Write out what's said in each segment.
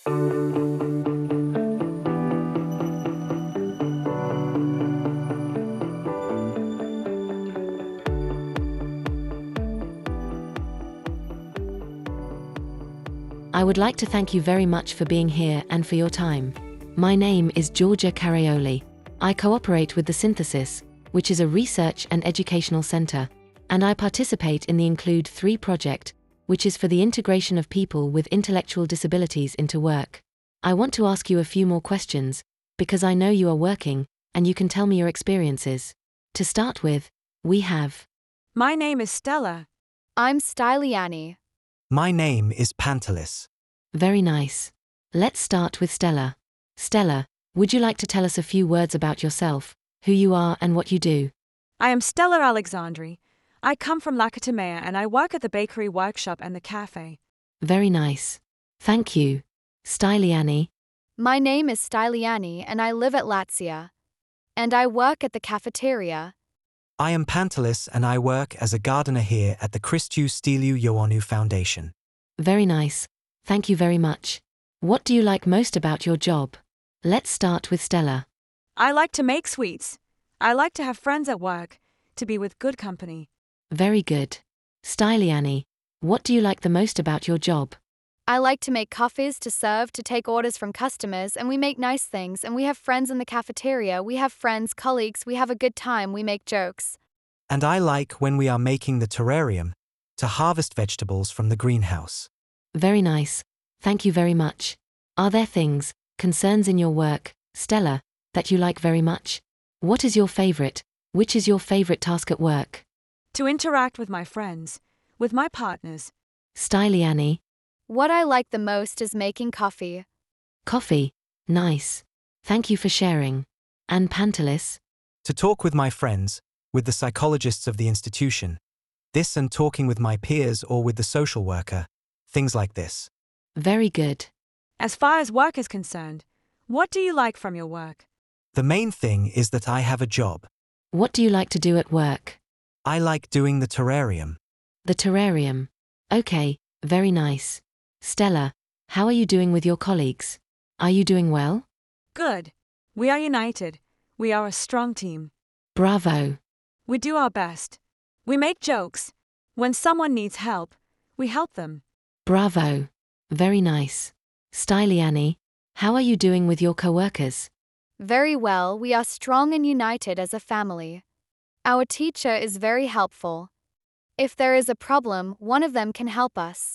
I would like to thank you very much for being here and for your time. My name is Georgia Carioli. I cooperate with the Synthesis, which is a research and educational center, and I participate in the Include 3 project, which is for the integration of people with intellectual disabilities into work. I want to ask you a few more questions, because I know you are working, and you can tell me your experiences. To start with, we have... My name is Stella. I'm Styliani. My name is Pantelis. Very nice. Let's start with Stella. Stella, would you like to tell us a few words about yourself, who you are and what you do? I am Stella Alexandri. I come from Lakatamea and I work at the bakery workshop and the cafe. Very nice. Thank you. Styliani. My name is Styliani and I live at Latvia. And I work at the cafeteria. I am Pantelis and I work as a gardener here at the Christou Steliou Ioannou Foundation. Very nice. Thank you very much. What do you like most about your job? Let's start with Stella. I like to make sweets. I like to have friends at work, to be with good company. Very good. Styliani, what do you like the most about your job? I like to make coffees to serve, to take orders from customers, and we make nice things, and we have friends in the cafeteria, we have friends, colleagues, we have a good time, we make jokes. And I like when we are making the terrarium, to harvest vegetables from the greenhouse. Very nice. Thank you very much. Are there things, concerns in your work, Stella, that you like very much? What is your favorite? Which is your favorite task at work? To interact with my friends, with my partners. Styliani. What I like the most is making coffee. Coffee. Nice. Thank you for sharing. And Pantelis? To talk with my friends, with the psychologists of the institution. This and talking with my peers or with the social worker. Things like this. Very good. As far as work is concerned, what do you like from your work? The main thing is that I have a job. What do you like to do at work? I like doing the terrarium. The terrarium. Okay, very nice. Stella, how are you doing with your colleagues? Are you doing well? Good. We are united. We are a strong team. Bravo. We do our best. We make jokes. When someone needs help, we help them. Bravo. Very nice. Styliani, how are you doing with your co-workers? Very well, we are strong and united as a family. Our teacher is very helpful. If there is a problem, one of them can help us.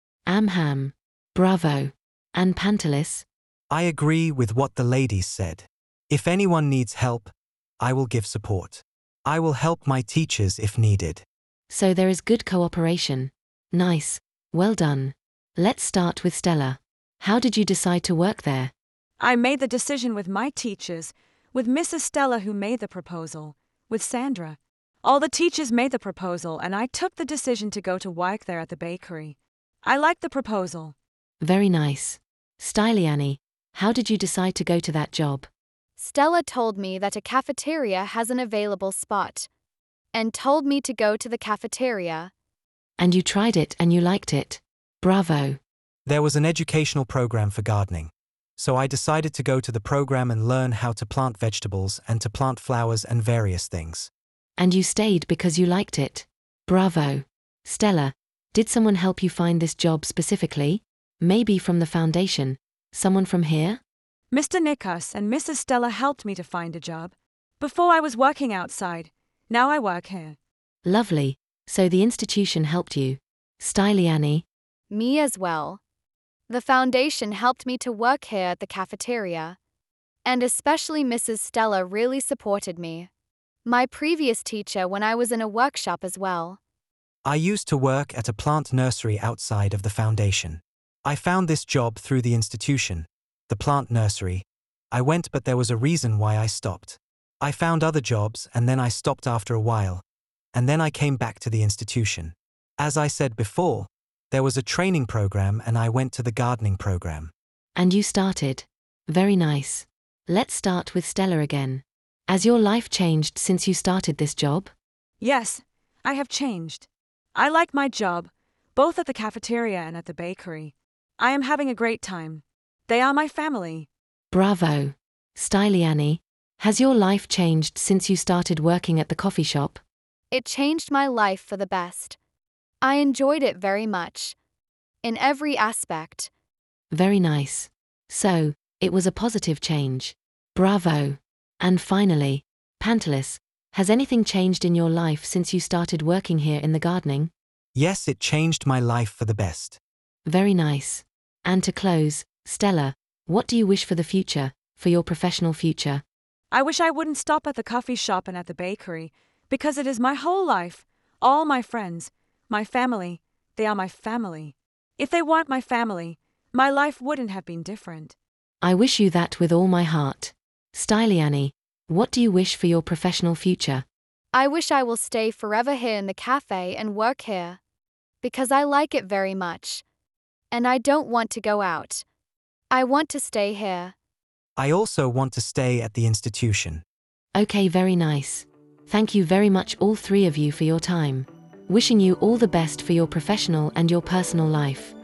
Amham. Bravo. And Pantelis? I agree with what the ladies said. If anyone needs help, I will give support. I will help my teachers if needed. So there is good cooperation. Nice. Well done. Let's start with Stella. How did you decide to work there? I made the decision with my teachers, with Mrs. Stella who made the proposal, with Sandra. All the teachers made the proposal and I took the decision to go to work there at the bakery. I liked the proposal. Very nice. Styliani, how did you decide to go to that job? Stella told me that a cafeteria has an available spot, and told me to go to the cafeteria. And you tried it and you liked it. Bravo. There was an educational program for gardening. So I decided to go to the program and learn how to plant vegetables and to plant flowers and various things. And you stayed because you liked it. Bravo. Stella, did someone help you find this job specifically? Maybe from the foundation? Someone from here? Mr. Nikas and Mrs. Stella helped me to find a job. Before I was working outside. Now I work here. Lovely. So the institution helped you. Styliani? Me as well. The foundation helped me to work here at the cafeteria. And especially Mrs. Stella really supported me. My previous teacher when I was in a workshop as well. I used to work at a plant nursery outside of the foundation. I found this job through the institution, the plant nursery. I went but there was a reason why I stopped. I found other jobs and then I stopped after a while. And then I came back to the institution. As I said before, there was a training program and I went to the gardening program. And you started. Very nice. Let's start with Stella again. Has your life changed since you started this job? Yes, I have changed. I like my job, both at the cafeteria and at the bakery. I am having a great time. They are my family. Bravo. Styliani, has your life changed since you started working at the coffee shop? It changed my life for the best. I enjoyed it very much. In every aspect. Very nice. So, it was a positive change. Bravo. And finally, Pantelis, has anything changed in your life since you started working here in the gardening? Yes, it changed my life for the best. Very nice. And to close, Stella, what do you wish for the future, for your professional future? I wish I wouldn't stop at the coffee shop and at the bakery, because it is my whole life, all my friends, my family, they are my family. If they weren't my family, my life wouldn't have been different. I wish you that with all my heart. Styliani, what do you wish for your professional future? I wish I will stay forever here in the cafe and work here. Because I like it very much. And I don't want to go out. I want to stay here. I also want to stay at the institution. Okay, very nice. Thank you very much all three of you for your time. Wishing you all the best for your professional and your personal life.